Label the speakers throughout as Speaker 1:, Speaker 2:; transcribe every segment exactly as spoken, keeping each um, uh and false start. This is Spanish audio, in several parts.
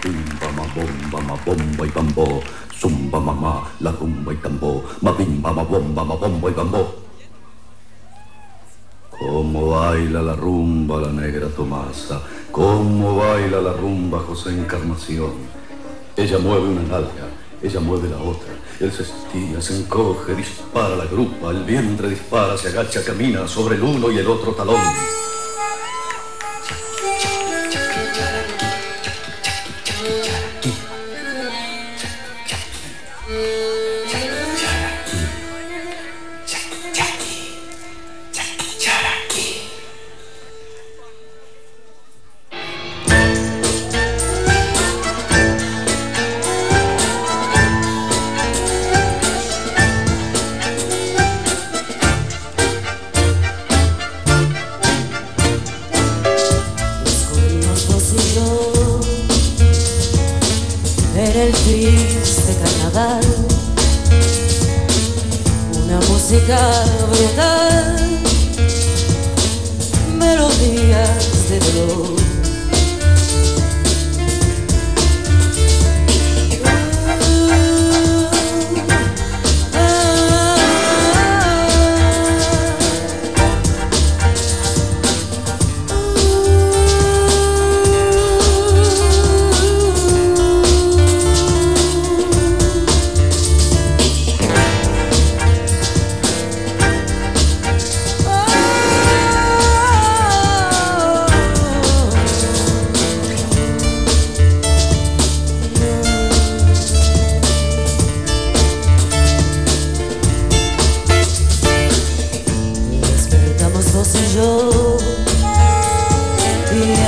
Speaker 1: bumba, ma bomba, ma bomba y bambo. Zumba, mamá, la rumba y tambo. Ma bimba, ma bomba, ma bomba y bambo. Cómo baila la rumba la negra Tomasa, cómo baila la rumba José Encarnación. Ella mueve una nalga, ella mueve la otra. Él se estira, se encoge, dispara la grupa, el vientre dispara, se agacha, camina sobre el uno y el otro talón.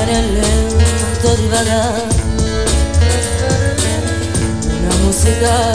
Speaker 2: Una música